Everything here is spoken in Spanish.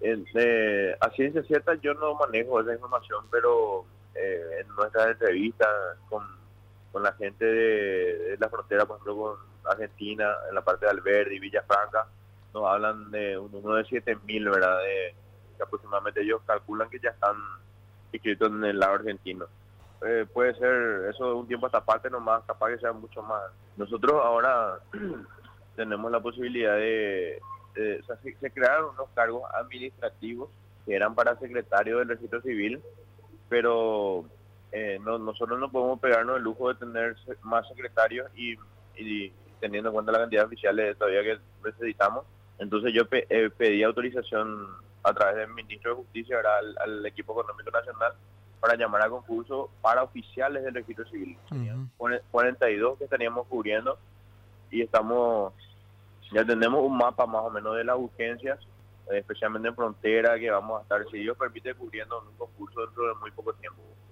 A ciencia cierta yo no manejo esa información, pero en nuestras entrevistas con la gente de la frontera, por ejemplo, con Argentina, en la parte de Alberdi y Villafranca, nos hablan de un número de 7.000, ¿verdad? Que aproximadamente ellos calculan que ya están inscritos en el lado argentino. Puede ser eso de un tiempo a esta parte nomás, capaz que sea mucho más. Nosotros ahora tenemos la posibilidad o sea, se crearon unos cargos administrativos que eran para secretario del registro civil, pero nosotros no podemos pegarnos el lujo de tener más secretarios y teniendo en cuenta la cantidad de oficiales todavía que necesitamos. Entonces yo pedí autorización a través del ministro de Justicia, ¿verdad? Al equipo económico nacional para llamar a concurso para oficiales del registro civil. Serían Ujú. 42 que estaríamos cubriendo y ya tenemos un mapa más o menos de las urgencias, especialmente en frontera, que vamos a estar, si Dios permite, cubriendo en un concurso dentro de muy poco tiempo.